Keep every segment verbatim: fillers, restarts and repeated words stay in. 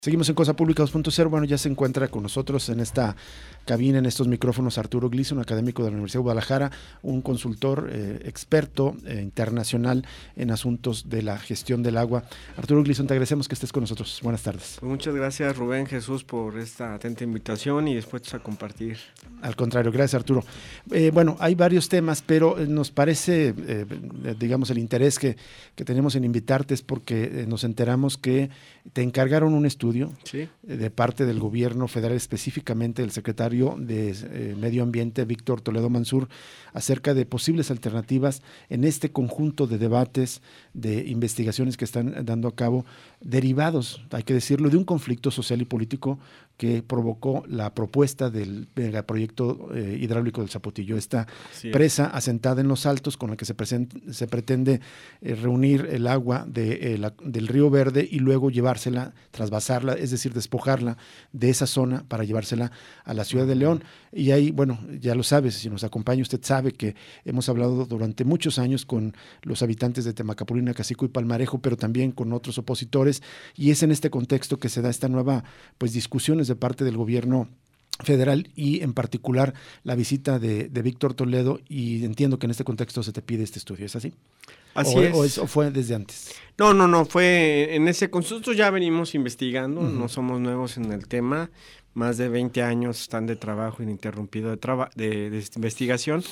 Seguimos en Cosa Pública dos punto cero. Bueno, ya se encuentra con nosotros en esta cabina, en estos micrófonos, Arturo Gliso, un académico de la Universidad de Guadalajara, un consultor eh, experto eh, internacional en asuntos de la gestión del agua. Arturo Gliso, te agradecemos que estés con nosotros. Buenas tardes. Pues muchas gracias, Rubén, Jesús, por esta atenta invitación y dispuestos a compartir. Al contrario, gracias, Arturo. Eh, bueno, hay varios temas, pero nos parece, eh, digamos, el interés que, que tenemos en invitarte es porque eh, nos enteramos que te encargaron un estudio ¿Sí? de parte del gobierno federal, específicamente del secretario de eh, Medio Ambiente, Víctor Toledo Mansur, acerca de posibles alternativas en este conjunto de debates, de investigaciones que están dando a cabo, derivados, hay que decirlo, de un conflicto social y político que provocó la propuesta del megaproyecto eh, hidráulico del Zapotillo, esta sí, presa asentada en los Altos con la que se, present, se pretende eh, reunir el agua de, eh, la, del Río Verde y luego llevársela, trasvasarla, es decir, despojarla de esa zona para llevársela a la ciudad de León. Y ahí, bueno, ya lo sabes, si nos acompaña usted sabe que hemos hablado durante muchos años con los habitantes de Temacapulina, Cacico y Palmarejo, pero también con otros opositores, y es en este contexto que se da esta nueva pues discusiones de parte del gobierno federal y en particular la visita de, de Víctor Toledo, y entiendo que en este contexto se te pide este estudio, ¿es así? Así o, es. O, es. ¿O fue desde antes? No, no, no, fue en ese concepto ya venimos investigando, uh-huh. No somos nuevos en el tema, más de veinte años están de trabajo ininterrumpido de, traba, de, de investigación.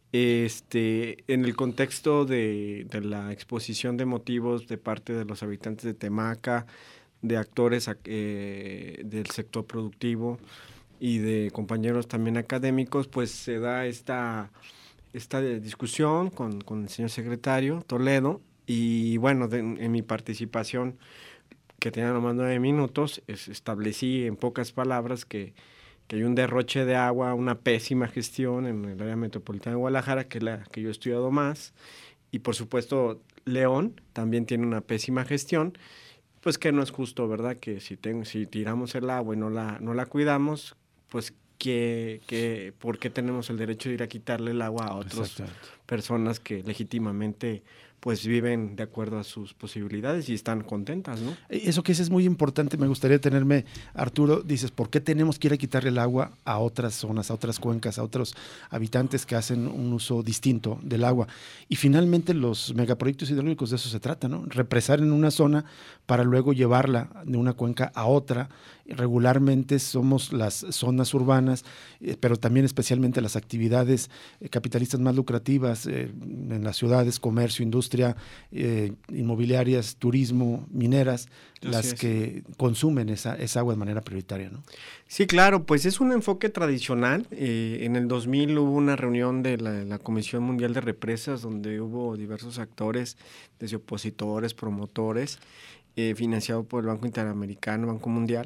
Este, en el contexto de, de la exposición de motivos de parte de los habitantes de Temaca, de actores eh, del sector productivo y de compañeros también académicos, pues se da esta, esta discusión con, con el señor secretario Toledo, y bueno, de, en mi participación, que tenía nomás nueve minutos, es, establecí en pocas palabras que, que hay un derroche de agua, una pésima gestión en el área metropolitana de Guadalajara, que es la que yo he estudiado más, y por supuesto León también tiene una pésima gestión. Pues que no es justo, ¿verdad? Que si, ten, si tiramos el agua y no la, no la cuidamos, pues que, que, ¿por qué tenemos el derecho de ir a quitarle el agua a otras personas que legítimamente pues viven de acuerdo a sus posibilidades y están contentas, ¿no? Eso que es, es muy importante, me gustaría tenerme, Arturo, dices, ¿por qué tenemos que ir a quitarle el agua a otras zonas, a otras cuencas, a otros habitantes que hacen un uso distinto del agua? Y finalmente los megaproyectos hidráulicos de eso se trata, ¿no? Represar en una zona para luego llevarla de una cuenca a otra. Regularmente somos las zonas urbanas, eh, pero también especialmente las actividades eh, capitalistas más lucrativas eh, en las ciudades, comercio, industria, eh, inmobiliarias, turismo, mineras, Así las es. que consumen esa, esa agua de manera prioritaria, ¿no? Sí, claro, pues es un enfoque tradicional. Eh, en el dos mil hubo una reunión de la, la Comisión Mundial de Represas donde hubo diversos actores, desde opositores, promotores, eh, financiado por el Banco Interamericano, Banco Mundial.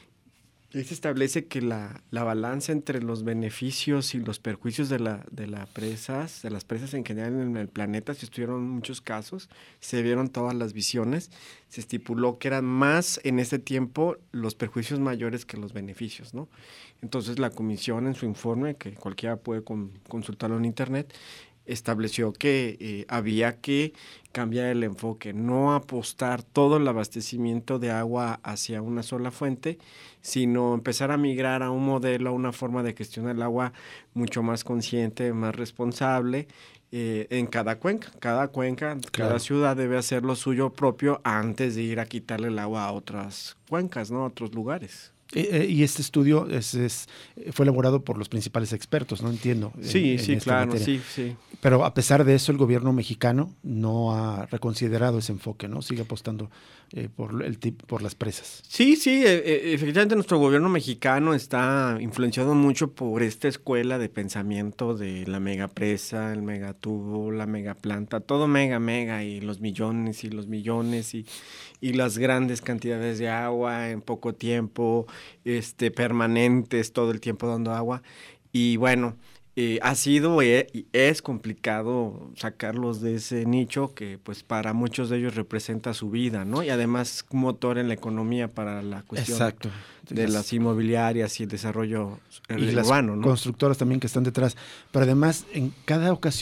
Ahí se establece que la, la balanza entre los beneficios y los perjuicios de, la, de, la presas, de las presas en general en el planeta, se estudiaron muchos casos, se vieron todas las visiones, se estipuló que eran más en ese tiempo los perjuicios mayores que los beneficios, ¿no? Entonces la comisión en su informe, que cualquiera puede con, consultarlo en internet, estableció que eh, había que cambiar el enfoque, no apostar todo el abastecimiento de agua hacia una sola fuente, sino empezar a migrar a un modelo, a una forma de gestionar el agua mucho más consciente, más responsable, eh, en cada cuenca. Cada cuenca, claro. Cada ciudad debe hacer lo suyo propio antes de ir a quitarle el agua a otras cuencas, ¿no? A otros lugares. Eh, y este estudio es, es, fue elaborado por los principales expertos, ¿no? Entiendo. Sí, en, sí, en claro, materia. sí, sí. Pero a pesar de eso, el gobierno mexicano no ha reconsiderado ese enfoque, ¿no? Sigue apostando eh, por el tip, por las presas. Sí, sí, eh, efectivamente nuestro gobierno mexicano está influenciado mucho por esta escuela de pensamiento de la megapresa, el megatubo, la megaplanta, todo mega, mega, y los millones y los millones y, y las grandes cantidades de agua en poco tiempo, este, permanentes, todo el tiempo dando agua. Y bueno, eh, ha sido y eh, es complicado sacarlos de ese nicho que pues para muchos de ellos representa su vida, ¿no? Y además un motor en la economía para la cuestión Exacto. de las, las inmobiliarias y el desarrollo y urbano, las ¿no? Constructoras también que están detrás. Pero además, en cada ocasión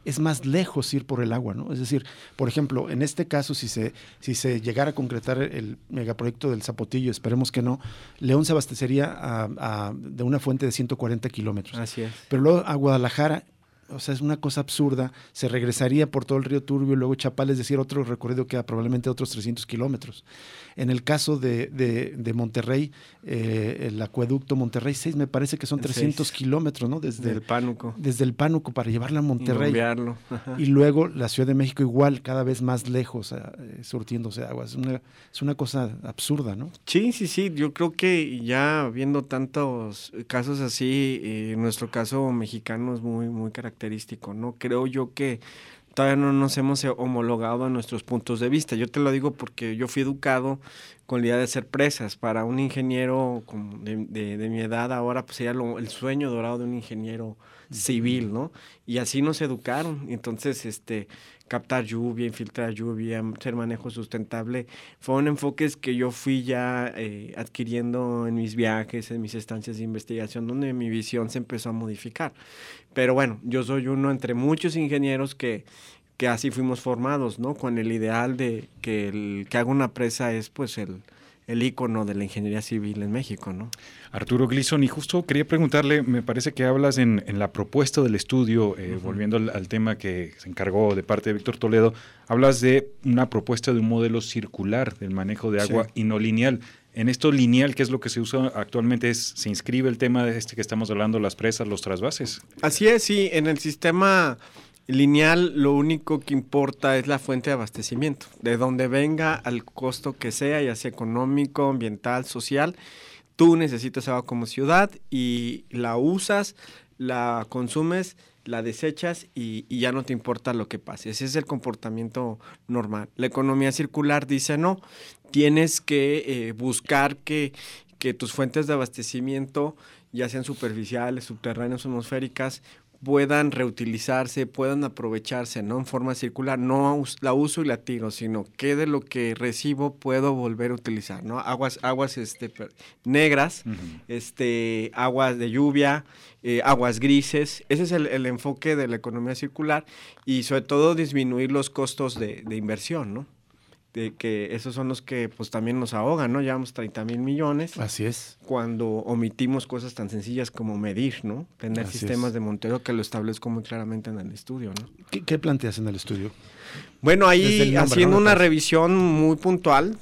es más lejos ir por el agua, ¿no? Es decir, por ejemplo, en este caso, si se, si se llegara a concretar el megaproyecto del Zapotillo, esperemos que no, León se abastecería a, a, de una fuente de ciento cuarenta kilómetros. Así es. Pero luego a Guadalajara, o sea, es una cosa absurda, se regresaría por todo el río Turbio, luego Chapala, es decir, otro recorrido que a probablemente otros trescientos kilómetros. En el caso de, de, de Monterrey, eh, el acueducto Monterrey seis, me parece que son trescientos kilómetros, ¿no? Desde el Pánuco. Desde el Pánuco para llevarla a Monterrey. Y, y luego la Ciudad de México igual, cada vez más lejos, eh, surtiéndose de agua. Es una, es una cosa absurda, ¿no? Sí, sí, sí. Yo creo que ya viendo tantos casos así, eh, nuestro caso mexicano es muy, muy característico, ¿no? Creo yo que todavía no nos hemos homologado a nuestros puntos de vista. Yo te lo digo porque yo fui educado con la idea de hacer presas. Para un ingeniero de, de, de mi edad ahora, pues sería lo, el sueño dorado de un ingeniero civil, ¿no? Y así nos educaron. Entonces, este, captar lluvia, infiltrar lluvia, hacer manejo sustentable, fueron enfoques que yo fui ya eh, adquiriendo en mis viajes, en mis estancias de investigación, donde mi visión se empezó a modificar. Pero bueno, yo soy uno entre muchos ingenieros que, que así fuimos formados, ¿no? Con el ideal de que el que haga una presa es pues el, el ícono de la ingeniería civil en México, ¿no? Arturo Gleason, y justo quería preguntarle, me parece que hablas en, en la propuesta del estudio, eh, uh-huh. volviendo al, al tema que se encargó de parte de Víctor Toledo, hablas de una propuesta de un modelo circular del manejo de agua sí. y no lineal. En esto lineal, ¿qué es lo que se usa actualmente? Es, ¿se inscribe el tema de este que estamos hablando, las presas, los trasvases? Así es, sí. En el sistema lineal lo único que importa es la fuente de abastecimiento, de donde venga al costo que sea, ya sea económico, ambiental, social. Tú necesitas agua como ciudad y la usas, la consumes, la desechas y, y ya no te importa lo que pase. Ese es el comportamiento normal. La economía circular dice no, tienes que eh, buscar que, que tus fuentes de abastecimiento, ya sean superficiales, subterráneas o atmosféricas, puedan reutilizarse, puedan aprovecharse, ¿no? En forma circular, no la uso y la tiro, sino que de lo que recibo puedo volver a utilizar, ¿no? Aguas, aguas este, negras, uh-huh. este, aguas de lluvia, eh, aguas grises. Ese es el, el enfoque de la economía circular y sobre todo disminuir los costos de, de inversión, ¿no? De que esos son los que pues también nos ahogan, ¿no? Llevamos treinta mil millones. Así es. Cuando omitimos cosas tan sencillas como medir, ¿no? Tener Así sistemas es. de monitoreo que lo establezco muy claramente en el estudio, ¿no? ¿Qué, qué planteas en el estudio? Bueno, ahí nombre, haciendo ¿no? una revisión muy puntual,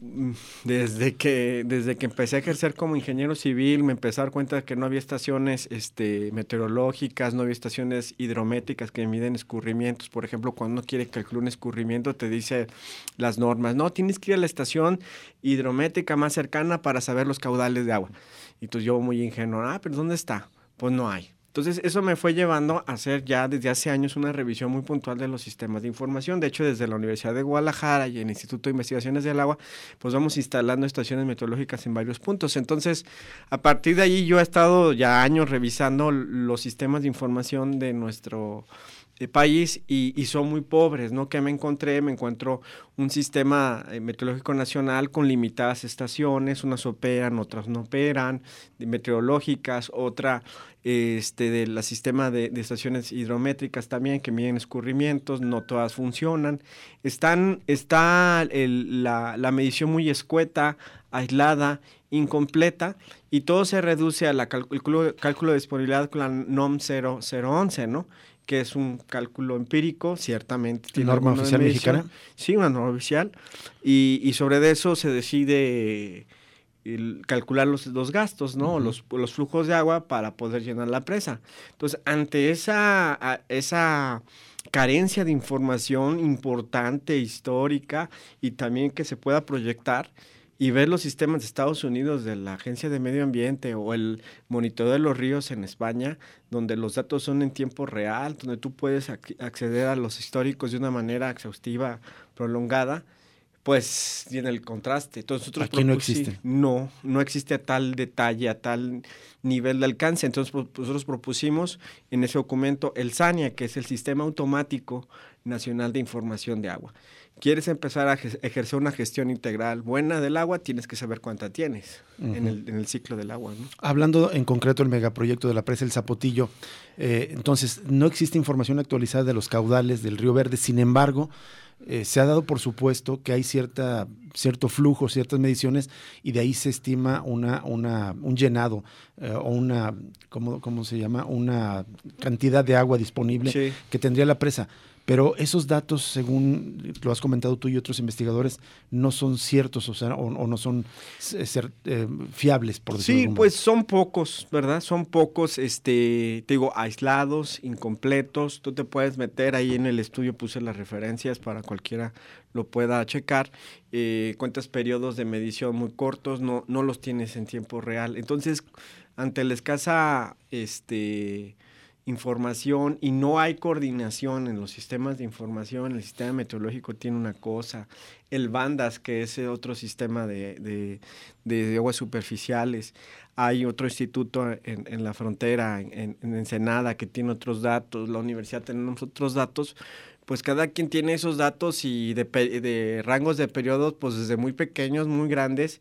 desde que desde que empecé a ejercer como ingeniero civil, me empecé a dar cuenta de que no había estaciones este, meteorológicas, no había estaciones hidrométricas que miden escurrimientos. Por ejemplo, cuando uno quiere calcular un escurrimiento, te dice las normas, no, tienes que ir a la estación hidrométrica más cercana para saber los caudales de agua. Y entonces yo muy ingenuo, ah, pero ¿dónde está? Pues no hay. Entonces, eso me fue llevando a hacer ya desde hace años una revisión muy puntual de los sistemas de información. De hecho, desde la Universidad de Guadalajara y el Instituto de Investigaciones del Agua, pues vamos instalando estaciones meteorológicas en varios puntos. Entonces, a partir de ahí yo he estado ya años revisando los sistemas de información de nuestro eh, país y, y son muy pobres, ¿no? ¿Qué me encontré? Me encuentro un sistema eh, meteorológico nacional con limitadas estaciones, unas operan, otras no operan, de meteorológicas, otra este del sistema de, de estaciones hidrométricas también que miden escurrimientos, no todas funcionan. Están, está el, la, la medición muy escueta, aislada, incompleta, y todo se reduce al cálculo, cálculo de disponibilidad con la NOM cero cero once, ¿no? Que es un cálculo empírico, ciertamente. ¿Tiene ¿Norma oficial mexicana? Sí, una norma oficial, y, y sobre eso se decide el calcular los, los gastos, ¿no? Uh-huh. Los, los flujos de agua para poder llenar la presa. Entonces, ante esa, a, esa carencia de información importante, histórica, y también que se pueda proyectar y ver los sistemas de Estados Unidos de la Agencia de Medio Ambiente o el monitoreo de los ríos en España, donde los datos son en tiempo real, donde tú puedes ac- acceder a los históricos de una manera exhaustiva, prolongada, pues tiene el contraste. Entonces, nosotros aquí no existe. No, no existe a tal detalle, a tal nivel de alcance. Entonces, pues, nosotros propusimos en ese documento el SANIA, que es el Sistema Automático Nacional de Información de Agua. quieres empezar a ejercer una gestión integral buena del agua, tienes que saber cuánta tienes uh-huh. en, el, en el ciclo del agua, ¿no? Hablando en concreto del megaproyecto de la presa El Zapotillo, eh, entonces no existe información actualizada de los caudales del Río Verde, sin embargo, eh, se ha dado por supuesto que hay cierta, cierto flujo, ciertas mediciones, y de ahí se estima una, una, un llenado eh, o una, ¿cómo, cómo se llama? Una cantidad de agua disponible sí. que tendría la presa. Pero esos datos, según lo has comentado tú y otros investigadores, no son ciertos, o sea, o, o no son ser, eh, fiables, por decirlo. Sí, pues son pocos, ¿verdad? Son pocos, este, te digo, aislados, incompletos. Tú te puedes meter ahí en el estudio, puse las referencias para cualquiera lo pueda checar. Eh, cuentas periodos de medición muy cortos, no, no los tienes en tiempo real. Entonces, ante la escasa, este... información y no hay coordinación en los sistemas de información. El sistema meteorológico tiene una cosa, el Bandas, que es otro sistema de, de, de aguas superficiales, hay otro instituto en, en la frontera, en, en Ensenada, que tiene otros datos, la universidad tenemos otros datos, pues cada quien tiene esos datos y de, de rangos de periodos, pues desde muy pequeños, muy grandes,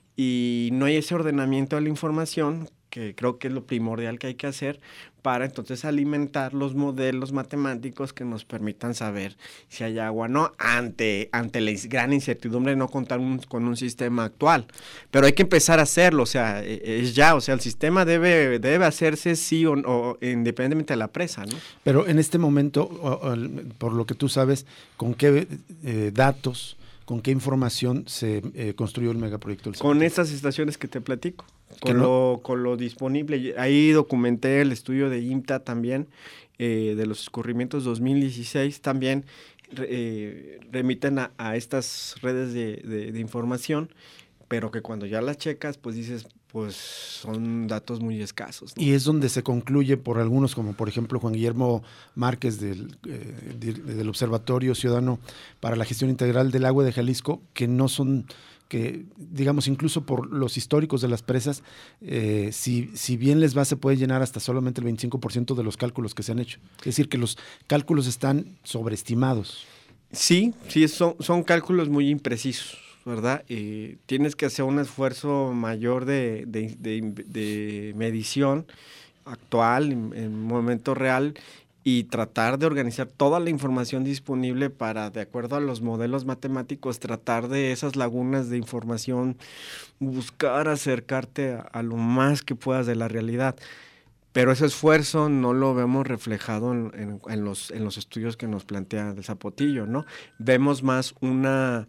y no hay ese ordenamiento de la información, que creo que es lo primordial que hay que hacer para entonces alimentar los modelos matemáticos que nos permitan saber si hay agua o no, ante, ante la gran incertidumbre de no contar un, con un sistema actual. Pero hay que empezar a hacerlo, o sea, es ya, o sea, el sistema debe, debe hacerse sí o, o independientemente de la presa, ¿no? Pero en este momento, o, o, por lo que tú sabes, ¿con qué eh, datos, con qué información se eh, construyó el megaproyecto del Con estas estaciones que te platico. Con, no? lo, con lo disponible. Ahí documenté el estudio de IMTA también, eh, de los escurrimientos dos mil dieciséis, también eh, remiten a, a estas redes de, de, de información, pero que cuando ya las checas, pues dices, pues son datos muy escasos, ¿no? Y es donde se concluye por algunos, como por ejemplo Juan Guillermo Márquez del, eh, de, del Observatorio Ciudadano para la Gestión Integral del Agua de Jalisco, que no son... que digamos incluso por los históricos de las presas, eh, si, si bien les va se puede llenar hasta solamente el veinticinco por ciento de los cálculos que se han hecho. Es decir, que los cálculos están sobreestimados. Sí, sí, son, son cálculos muy imprecisos, ¿verdad? Eh, tienes que hacer un esfuerzo mayor de, de, de, de medición actual, en, en momento real, y tratar de organizar toda la información disponible para, de acuerdo a los modelos matemáticos, tratar de esas lagunas de información, buscar acercarte a, a lo más que puedas de la realidad. Pero ese esfuerzo no lo vemos reflejado en, en, en, los, en los estudios que nos plantea el Zapotillo, ¿no? Vemos más una...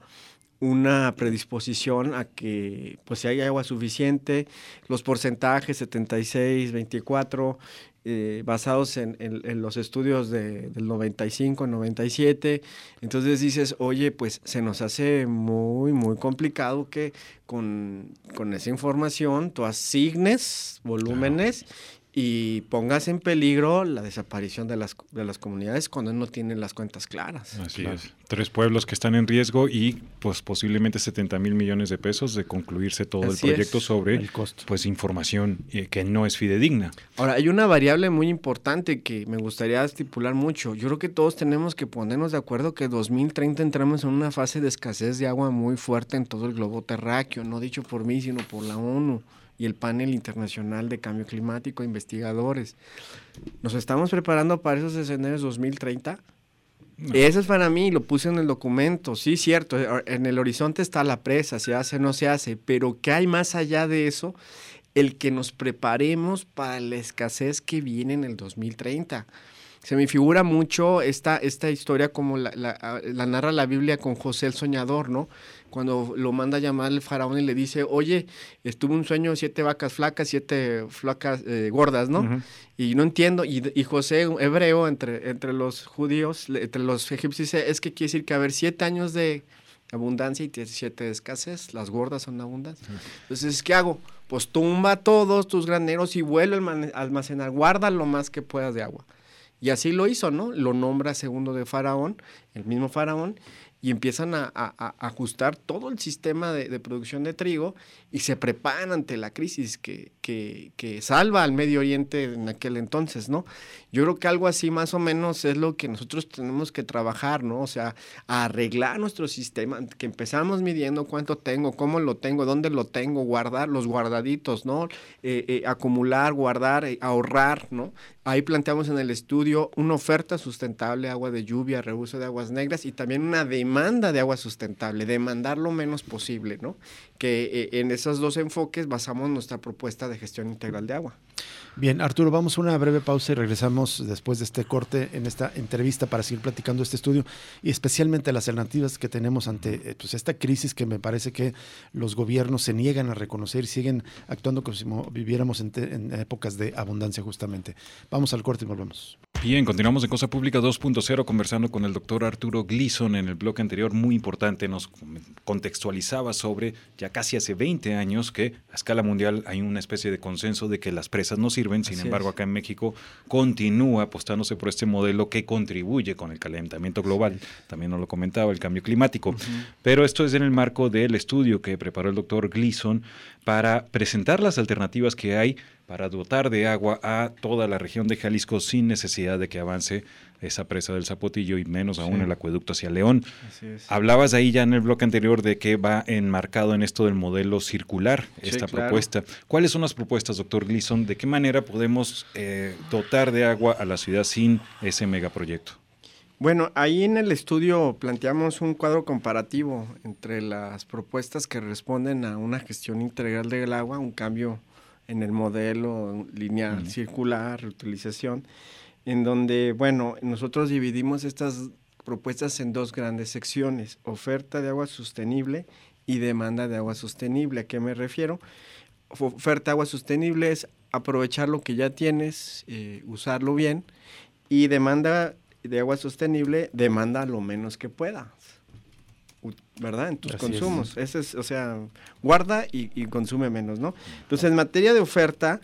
una predisposición a que pues si hay agua suficiente, los porcentajes setenta y seis, veinticuatro, eh, basados en, en, en los estudios de, del noventa y cinco, noventa y siete, entonces dices, oye, pues se nos hace muy, muy complicado que con, con esa información tú asignes volúmenes, claro, y pongas en peligro la desaparición de las, de las comunidades cuando no tienen las cuentas claras. Así claro. es. Tres pueblos que están en riesgo y pues posiblemente setenta mil millones de pesos de concluirse todo Así el proyecto es. sobre el costo. Pues información eh, que no es fidedigna. Ahora, hay una variable muy importante que me gustaría estipular mucho. Yo creo que todos tenemos que ponernos de acuerdo que dos mil treinta entramos en una fase de escasez de agua muy fuerte en todo el globo terráqueo, no dicho por mí, sino por la ONU y el panel internacional de cambio climático, investigadores. ¿Nos estamos preparando para esos escenarios dos mil treinta? No. Eso es para mí, lo puse en el documento. Sí, cierto, en el horizonte está la presa, se hace o no se hace, pero ¿qué hay más allá de eso? El que nos preparemos para la escasez que viene en el dos mil treinta. Se me figura mucho esta, esta historia como la, la, la narra la Biblia con José el soñador, ¿no? Cuando lo manda a llamar el faraón y le dice, oye, estuve un sueño, siete vacas flacas, siete flacas eh, gordas, ¿no? Uh-huh. Y no entiendo, y, y José, hebreo, entre, entre los judíos, entre los egipcios, dice, es que quiere decir que va a haber siete años de abundancia y siete de escasez, las gordas son abundantes. Uh-huh. Entonces, ¿qué hago? Pues tumba todos tus graneros y vuelve a almacenar, guarda lo más que puedas de agua. Y así lo hizo, ¿no? Lo nombra segundo de Faraón, el mismo Faraón, y empiezan a, a, a ajustar todo el sistema de, de producción de trigo y se preparan ante la crisis que, que, que salva al Medio Oriente en aquel entonces, ¿no? Yo creo que algo así más o menos es lo que nosotros tenemos que trabajar, ¿no? O sea, arreglar nuestro sistema, que empezamos midiendo cuánto tengo, cómo lo tengo, dónde lo tengo, guardar los guardaditos, ¿no? Eh, eh, acumular, guardar, eh, ahorrar, ¿no? Ahí planteamos en el estudio una oferta sustentable, agua de lluvia, reuso de aguas negras y también una demanda de agua sustentable, demandar lo menos posible, ¿no? Que eh, en esos dos enfoques basamos nuestra propuesta de gestión integral de agua. Bien, Arturo, vamos a una breve pausa y regresamos después de este corte en esta entrevista para seguir platicando este estudio y especialmente las alternativas que tenemos ante pues, esta crisis que me parece que los gobiernos se niegan a reconocer y siguen actuando como si viviéramos en, te, en épocas de abundancia justamente. Vamos al corte y volvemos. Bien, continuamos en Cosa Pública dos punto cero conversando con el doctor Arturo Gleason. En el bloque anterior, muy importante, nos contextualizaba sobre ya casi hace veinte años que a escala mundial hay una especie de consenso de que las presas no sirven. Sin Así embargo, es. Acá en México continúa apostándose por este modelo que contribuye con el calentamiento global. También nos lo comentaba, el cambio climático. Uh-huh. Pero esto es en el marco del estudio que preparó el doctor Gleason para presentar las alternativas que hay para dotar de agua a toda la región de Jalisco sin necesidad de que avance esa presa del Zapotillo y menos aún sí. el acueducto hacia León. Así es. Hablabas ahí ya en el bloque anterior de que va enmarcado en esto del modelo circular, esta sí, claro. propuesta. ¿Cuáles son las propuestas, doctor Gleason? ¿De qué manera podemos eh, dotar de agua a la ciudad sin ese megaproyecto? Bueno, ahí en el estudio planteamos un cuadro comparativo entre las propuestas que responden a una gestión integral del agua, un cambio en el modelo lineal, uh-huh. circular, reutilización, en donde, bueno, nosotros dividimos estas propuestas en dos grandes secciones, oferta de agua sostenible y demanda de agua sostenible. ¿A qué me refiero? Oferta de agua sostenible es aprovechar lo que ya tienes, eh, usarlo bien, y demanda de agua sostenible, demanda lo menos que puedas, ¿verdad? En tus Así consumos. Es. Ese es, o sea, guarda y, y consume menos, ¿no? Entonces, en materia de oferta,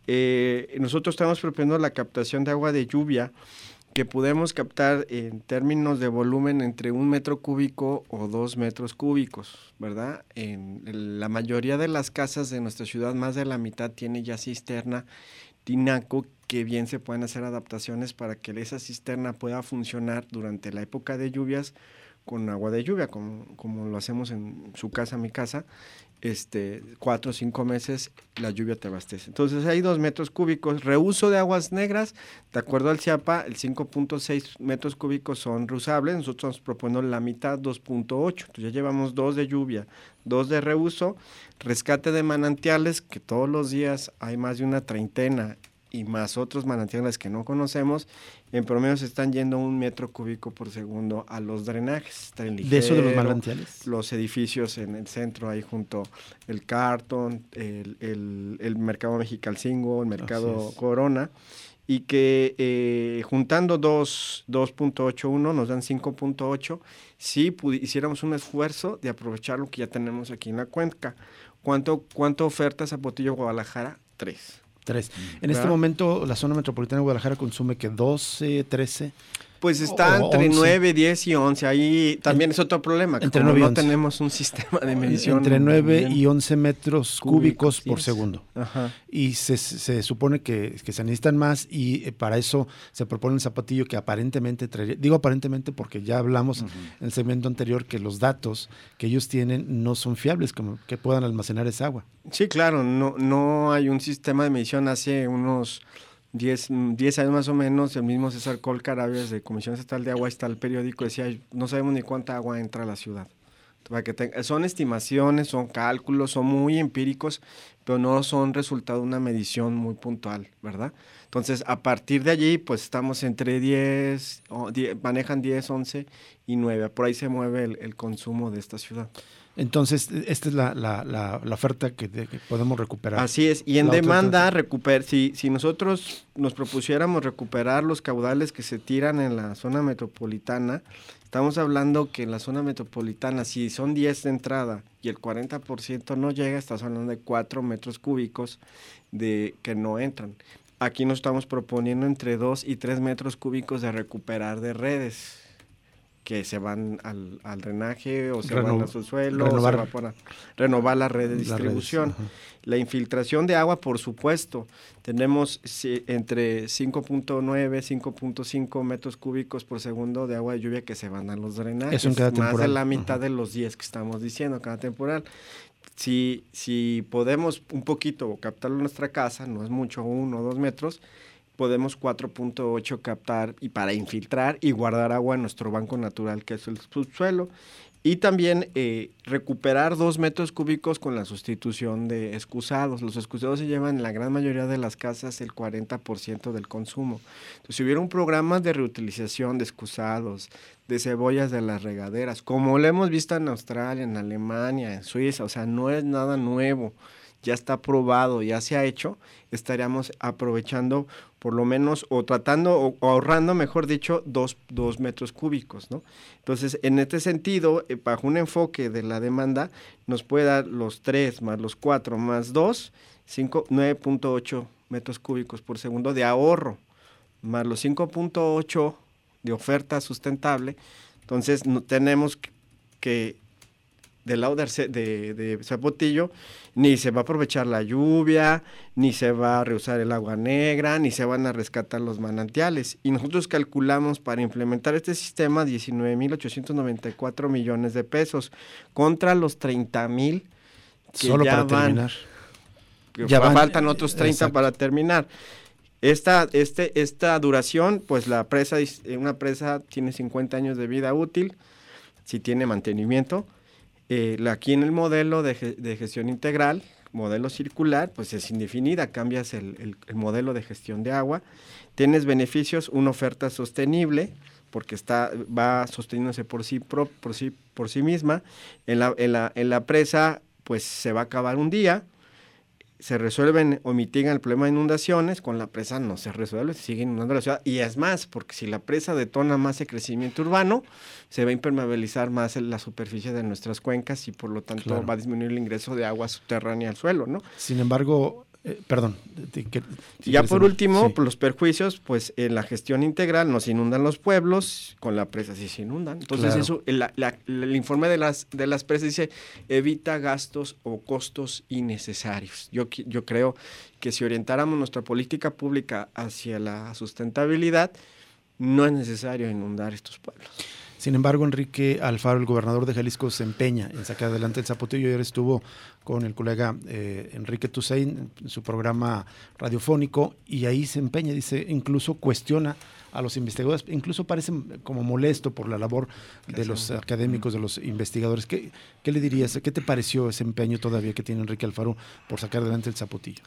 eh, nosotros estamos proponiendo la captación de agua de lluvia, que podemos captar en términos de volumen entre un metro cúbico o dos metros cúbicos, ¿verdad? En la mayoría de las casas de nuestra ciudad, más de la mitad tiene ya cisterna tinaco, que bien se pueden hacer adaptaciones para que esa cisterna pueda funcionar durante la época de lluvias con agua de lluvia, como, como lo hacemos en su casa, mi casa, este, cuatro o cinco meses la lluvia te abastece. Entonces hay dos metros cúbicos. Reuso de aguas negras, de acuerdo al CIAPA, el cinco punto seis metros cúbicos son reusables, nosotros proponemos la mitad, dos punto ocho, entonces ya llevamos dos de lluvia, dos de reuso, rescate de manantiales, que todos los días hay más de una treintena, y más otros manantiales que no conocemos, en promedio se están yendo un metro cúbico por segundo a los drenajes. Tren ligero, ¿de eso de los manantiales? Los edificios en el centro, ahí junto el Carton, el, el, el Mercado Mexicalcingo, el Mercado Corona, y que eh, juntando dos punto ochenta y uno nos dan cinco punto ocho, si pudi- hiciéramos un esfuerzo de aprovechar lo que ya tenemos aquí en la cuenca. ¿Cuánto, cuánto oferta Zapotillo Guadalajara? Tres. Tres. En este momento la zona metropolitana de Guadalajara consume que doce, trece. Pues está o, entre once. nueve, diez y once. Ahí también en, es otro problema. Que entre como no tenemos un sistema de medición. Entre nueve y once metros cúbicos, cúbicos por segundo. Ajá. Y se, se supone que, que se necesitan más y para eso se propone el Zapotillo que aparentemente traería, digo aparentemente porque ya hablamos uh-huh. en el segmento anterior que los datos que ellos tienen no son fiables, como que puedan almacenar esa agua. Sí, claro, no, no hay un sistema de medición hace unos diez años más o menos. El mismo César Col Carabias de Comisión Estatal de Agua, está el periódico, decía, no sabemos ni cuánta agua entra a la ciudad. Para que te, son estimaciones, son cálculos, son muy empíricos, pero no son resultado de una medición muy puntual, ¿verdad? Entonces, a partir de allí, pues estamos entre diez, diez manejan diez, once y nueve. Por ahí se mueve el, el consumo de esta ciudad. Entonces, esta es la, la, la, la oferta que, de, que podemos recuperar. Así es, y en la demanda, recuper, si, si nosotros nos propusiéramos recuperar los caudales que se tiran en la zona metropolitana, estamos hablando que en la zona metropolitana, si son diez de entrada y el cuarenta por ciento no llega, estamos hablando de cuatro metros cúbicos de que no entran. Aquí nos estamos proponiendo entre dos y tres metros cúbicos de recuperar de redes. que se van al, al drenaje o se Reno, van al subsuelo, renovar, o se va por a, renovar la red de distribución. Redes, la infiltración de agua, por supuesto, tenemos si, entre cinco punto nueve, cinco punto cinco metros cúbicos por segundo de agua de lluvia que se van a los drenajes. Eso en cada más temporal. de la mitad uh-huh. de los diez que estamos diciendo, cada temporal. Si, si podemos un poquito captarlo en nuestra casa, no es mucho, uno o dos metros, podemos cuatro punto ocho captar y para infiltrar y guardar agua en nuestro banco natural, que es el subsuelo. Y también eh, recuperar dos metros cúbicos con la sustitución de excusados. Los excusados se llevan en la gran mayoría de las casas el cuarenta por ciento del consumo. Entonces, si hubiera un programa de reutilización de excusados, de cebollas de las regaderas, como lo hemos visto en Australia, en Alemania, en Suiza, o sea, no es nada nuevo, ya está probado, ya se ha hecho, estaríamos aprovechando por lo menos, o tratando, o, o ahorrando, mejor dicho, dos, dos metros cúbicos, ¿no? Entonces, en este sentido, eh, bajo un enfoque de la demanda, nos puede dar los tres más los cuatro más dos, nueve punto ocho metros cúbicos por segundo de ahorro, más los cinco punto ocho de oferta sustentable. Entonces, no, tenemos que del lado de, de, de Zapotillo, ni se va a aprovechar la lluvia, ni se va a reusar el agua negra, ni se van a rescatar los manantiales. Y nosotros calculamos para implementar este sistema diecinueve mil ochocientos noventa y cuatro millones de pesos contra los treinta mil que Solo ya para van. terminar. Ya van, faltan otros treinta exacto. para terminar. Esta, este, esta duración, pues la presa, una presa tiene cincuenta años de vida útil, si tiene mantenimiento. Eh, aquí en el modelo de, de gestión integral, modelo circular, pues es indefinida, cambias el, el, el modelo de gestión de agua, tienes beneficios, una oferta sostenible, porque está, va sosteniéndose por sí, pro, por sí, por sí misma, en la, en, la, en la presa pues se va a acabar un día, se resuelven o mitigan el problema de inundaciones, con la presa no se resuelve, se sigue inundando la ciudad, y es más, porque si la presa detona más el crecimiento urbano, se va a impermeabilizar más la superficie de nuestras cuencas y por lo tanto claro. va a disminuir el ingreso de agua subterránea al suelo, ¿no? Sin embargo, eh, perdón. Te, te, te, ya por último, sí. por los perjuicios, pues en la gestión integral nos inundan los pueblos, con la presa sí se inundan. Entonces claro. eso, la, la, el informe de las, de las presas dice, evita gastos o costos innecesarios. Yo, yo creo que si orientáramos nuestra política pública hacia la sustentabilidad, no es necesario inundar estos pueblos. Sin embargo, Enrique Alfaro, el gobernador de Jalisco, se empeña en sacar adelante el Zapotillo. Ayer estuvo con el colega eh, Enrique Tusain en su programa radiofónico y ahí se empeña, dice, incluso cuestiona a los investigadores, incluso parece como molesto por la labor de los académicos, de los investigadores. ¿Qué, qué le dirías? ¿Qué te pareció ese empeño todavía que tiene Enrique Alfaro por sacar adelante el Zapotillo?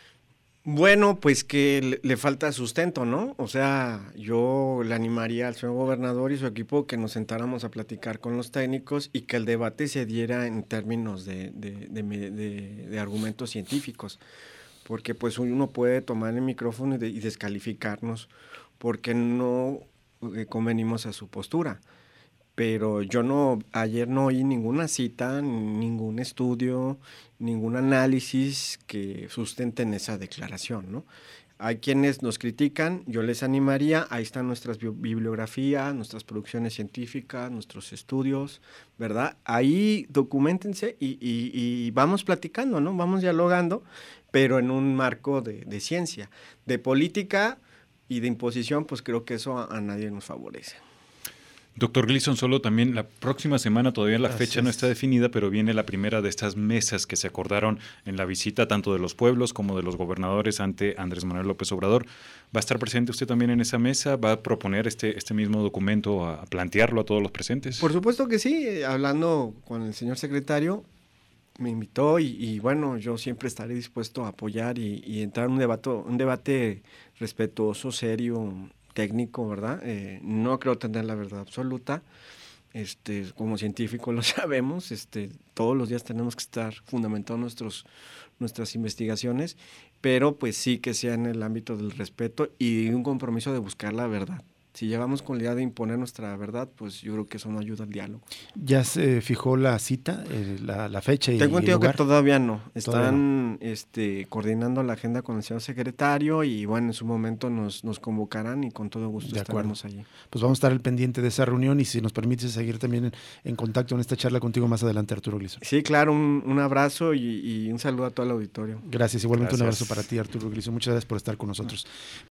Bueno, pues que le, le falta sustento, ¿no? O sea, yo le animaría al señor gobernador y su equipo que nos sentáramos a platicar con los técnicos y que el debate se diera en términos de, de, de, de, de argumentos científicos, porque pues uno puede tomar el micrófono y, de, y descalificarnos porque no eh, convenimos a su postura. Pero yo no, ayer no oí ninguna cita, ningún estudio, ningún análisis que sustenten esa declaración, ¿no? Hay quienes nos critican, yo les animaría, ahí están nuestras bibliografías, nuestras producciones científicas, nuestros estudios, ¿verdad? Ahí documentense y, y, y vamos platicando, ¿no? Vamos dialogando, pero en un marco de, de ciencia. De política y de imposición, pues creo que eso a, a nadie nos favorece. Doctor Gleason, solo también la próxima semana, todavía la Así fecha es. no está definida, pero viene la primera de estas mesas que se acordaron en la visita tanto de los pueblos como de los gobernadores ante Andrés Manuel López Obrador. ¿Va a estar presente usted también en esa mesa? ¿Va a proponer este, este mismo documento, a, a plantearlo a todos los presentes? Por supuesto que sí, hablando con el señor secretario, me invitó y, y bueno, yo siempre estaré dispuesto a apoyar y, y entrar en un debate, un debate respetuoso, serio, técnico, ¿verdad? Eh, no creo tener la verdad absoluta, este, como científico lo sabemos, este, todos los días tenemos que estar fundamentando nuestros, nuestras investigaciones, pero pues sí que sea en el ámbito del respeto y un compromiso de buscar la verdad, Si llevamos con la idea de imponer nuestra verdad, pues yo creo que eso no ayuda al diálogo. ¿Ya se fijó la cita, eh, la, la fecha y Tengo el entendido que lugar? todavía no. Están Todavía no. Este, coordinando la agenda con el señor secretario y bueno, en su momento nos, nos convocarán y con todo gusto De acuerdo. estaremos allí. Pues vamos a estar al pendiente de esa reunión y si nos permites seguir también en, en contacto en esta charla contigo más adelante, Arturo Gleason. Sí, claro, un, un abrazo y, y un saludo a todo el auditorio. Gracias, igualmente Gracias. un abrazo para ti, Arturo Gleason. Muchas gracias por estar con nosotros.